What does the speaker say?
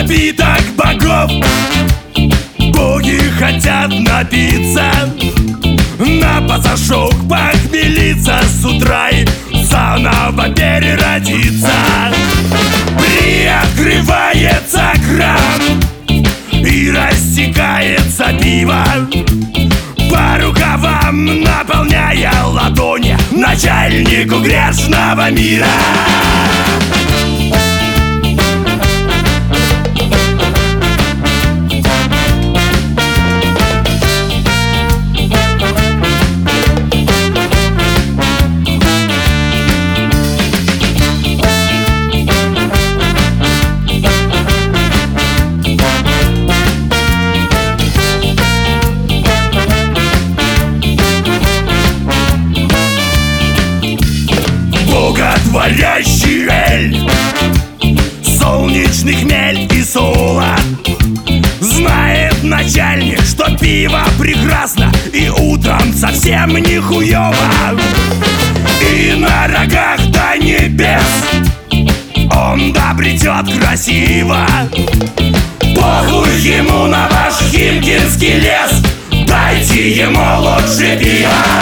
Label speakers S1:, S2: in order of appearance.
S1: напиток богов. Боги хотят напиться, на пасашок похмелиться, с утра и заново переродиться. Приоткрывается кран и растекается пиво по рукавам, наполняя ладони начальнику грешного мира. Боготворящий эль, солнечный хмель и солод. Знает начальник, что пиво прекрасно и утром совсем не хуёво. И на рогах до небес он добретет красиво. Похуй ему на ваш химкинский лес, дайте ему лучше пива.